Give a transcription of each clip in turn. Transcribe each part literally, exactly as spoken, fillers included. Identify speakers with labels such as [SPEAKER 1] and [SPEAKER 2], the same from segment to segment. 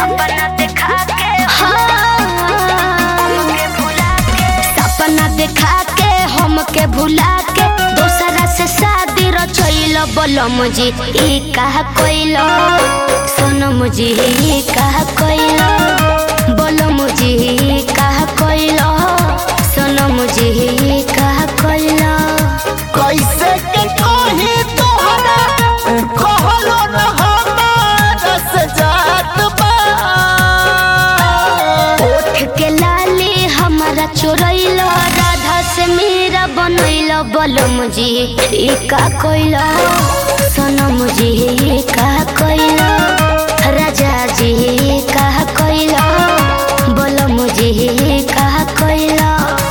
[SPEAKER 1] सपना देखा के हमके भुला के सपना देखा के हमके भुला के दोसरा से शादी रचैल बोलम जी ई कहा कोइलो सोनम जी ई कहा कोइलो बोलम जी ई कहा कोइलो सोनम जी ई कहा कोइलो
[SPEAKER 2] कैसे के कही तोहरा कहलो न हमारा से जात बा
[SPEAKER 1] ओठ के लाली हमारा चोरैलो राधा से मेरा बनैलो बोलम जी ई का कोइलो सोनम जी ई का कोइलो राजा जी ई का कोइलो बोलम जी ई का कोइलो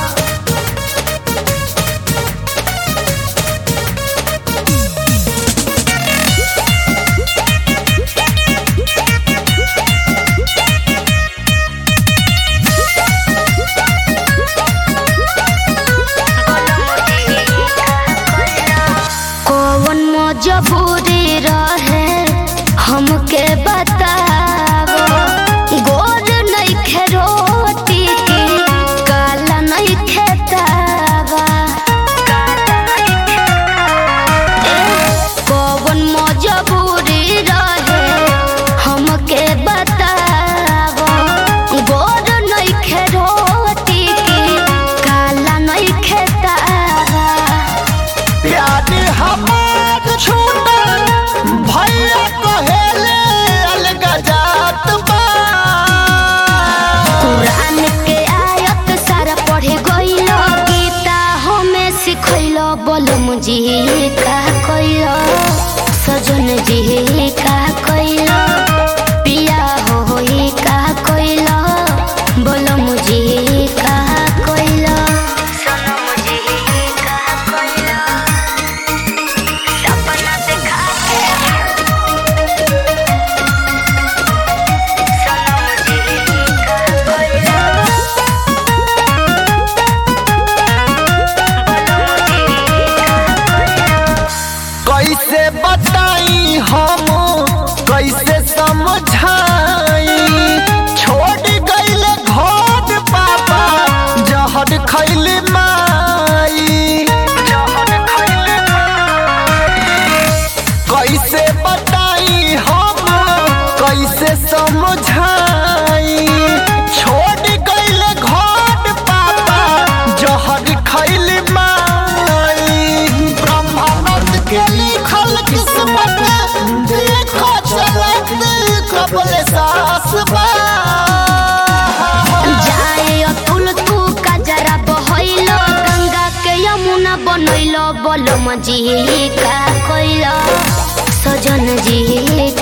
[SPEAKER 1] मजबूरी रहे हमके बतावो गोर नहीं खे रोटी की काला नहीं खेतावा कौन मजबूरी रहे हमके बतावो गोर नहीं खे रोटी की काला नहीं खेतावा
[SPEAKER 2] प्यार हमार छूटा भैया कहेले अलग जात बा
[SPEAKER 1] कुरान के आयत सारा पढ़े गइलो गीता हमें सिखैलो बोलम जी का कइलो सजन जी का कइलो पिया हो ही का कइलो बोलम जी का कइलो सोनम जी का कइलो सपना देखा के सोनम जी का कइलो
[SPEAKER 2] कैसे बताई हम कैसे समझाई छोड़ गइले घर पापा जहर खैले माई जहर खैले कैसे बताई हम कैसे समझाई छोड़ गइले घर पापा जहर खैले माई ब्रह्मानंद के लिखल किस्मत देखो चलत कबले सास बा
[SPEAKER 1] जाए अतुल तू का जरा बहैलो गंगा के यमुना बनैलो बोलम जी का कइलो सजन जी